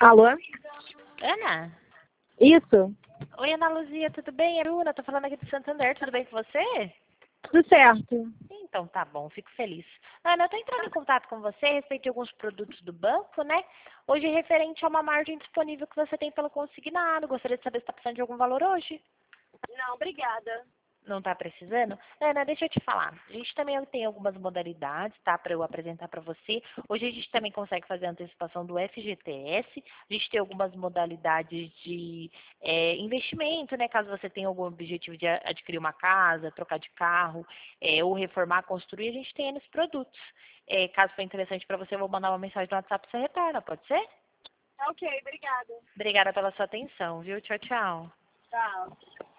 Alô? Ana? Isso? Oi, Ana Luzia, tudo bem? É Bruna, tô falando aqui do Santander, tudo bem com você? Tudo certo. Então tá bom, fico feliz. Ana, eu tô entrando em contato com você a respeito de alguns produtos do banco, né? Hoje referente a uma margem disponível que você tem pelo consignado. Gostaria de saber se está precisando de algum valor hoje. Não, obrigada. Não está precisando? Ana, deixa eu te falar. A gente também tem algumas modalidades, tá? Para eu apresentar para você. Hoje a gente também consegue fazer a antecipação do FGTS. A gente tem algumas modalidades de investimento, né? Caso você tenha algum objetivo de adquirir uma casa, trocar de carro, ou reformar, construir, a gente tem esses produtos. Caso for interessante para você, eu vou mandar uma mensagem no WhatsApp e você retorna, pode ser? Ok, obrigada. Obrigada pela sua atenção, viu? Tchau, tchau. Tchau.